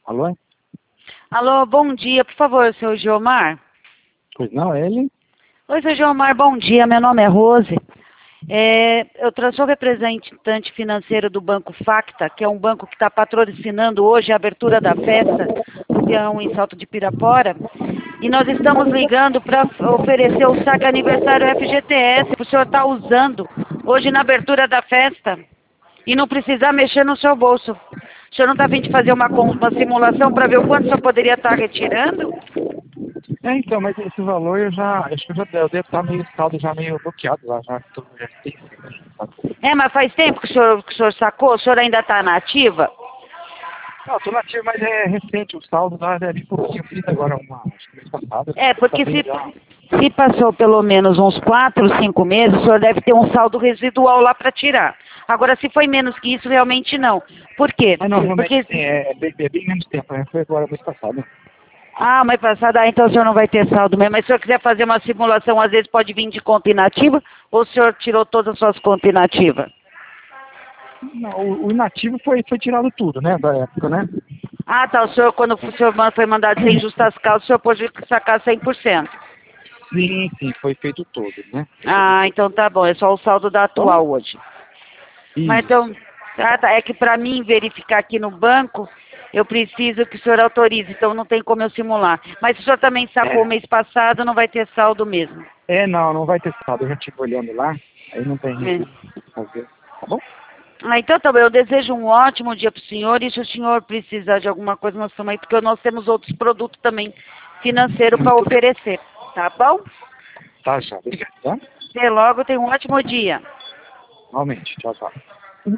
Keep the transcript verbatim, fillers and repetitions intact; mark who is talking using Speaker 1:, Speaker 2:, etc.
Speaker 1: Alô?
Speaker 2: Alô, bom dia, por favor, seu Gilmar.
Speaker 1: Pois não, é ele?
Speaker 2: Oi, seu Gilmar, bom dia, meu nome é Rose. É, eu tra- sou representante financeiro do Banco Facta, que é um banco que está patrocinando hoje a abertura da festa do Peão em Salto de Pirapora. E nós estamos ligando para oferecer o saque aniversário F G T S para o senhor estar usando hoje na abertura da festa e não precisar mexer no seu bolso. O senhor não está a fim de fazer uma, con- uma simulação para ver o quanto o senhor poderia estar retirando?
Speaker 1: É, então, mas esse valor eu já, acho que eu já eu devo estar meio saldo já meio bloqueado lá, já, tô, já tem, sabe?
Speaker 2: É, mas faz tempo que o senhor, que o senhor sacou? O senhor ainda está na ativa?
Speaker 1: Não, tô nativo, mas é recente, o saldo lá é bem pouquinho, eu fiz agora uma, acho que mês passado,
Speaker 2: É,
Speaker 1: tá
Speaker 2: porque
Speaker 1: bem
Speaker 2: se,
Speaker 1: já.
Speaker 2: se passou pelo menos uns quatro, cinco meses, o senhor deve ter um saldo residual lá para tirar. Agora, se foi menos que isso, realmente não. Por quê?
Speaker 1: Mas não, realmente
Speaker 2: Porque...
Speaker 1: sim, é, é, bem, é bem menos tempo, né? Foi agora mês passado.
Speaker 2: Ah, mas passada, ah, então o senhor não vai ter saldo mesmo. Mas se o senhor quiser fazer uma simulação, às vezes pode vir de conta inativa, ou o senhor tirou todas as suas contas inativas?
Speaker 1: Não, o, o inativo foi, foi tirado tudo, né, da época, né?
Speaker 2: Ah, tá, o senhor, quando o senhor foi mandado sem justas causas, o senhor pôde sacar cem por cento.
Speaker 1: Sim, sim, foi feito todo, né? Foi feito
Speaker 2: Ah,
Speaker 1: tudo.
Speaker 2: então tá bom, é só o saldo da
Speaker 1: Então,
Speaker 2: atual hoje. Mas
Speaker 1: isso.
Speaker 2: então, ah, tá, é que para mim verificar aqui no banco, eu preciso que o senhor autorize, então não tem como eu simular. Mas se o senhor também sacou o
Speaker 1: É,
Speaker 2: mês passado, não vai ter saldo mesmo.
Speaker 1: é, não, não vai ter saldo, eu já estive olhando lá, aí não tem
Speaker 2: É.
Speaker 1: jeito de fazer, tá bom?
Speaker 2: Ah, então tá bom, eu desejo um ótimo dia para o senhor e se o senhor precisar de alguma coisa, nós estamos aí, porque nós temos outros produtos também financeiros para
Speaker 1: Muito bem.
Speaker 2: oferecer, tá bom?
Speaker 1: Tá, já, obrigado, tá?
Speaker 2: Até logo, tenha um ótimo dia.
Speaker 1: Realmente, tchau, tchau.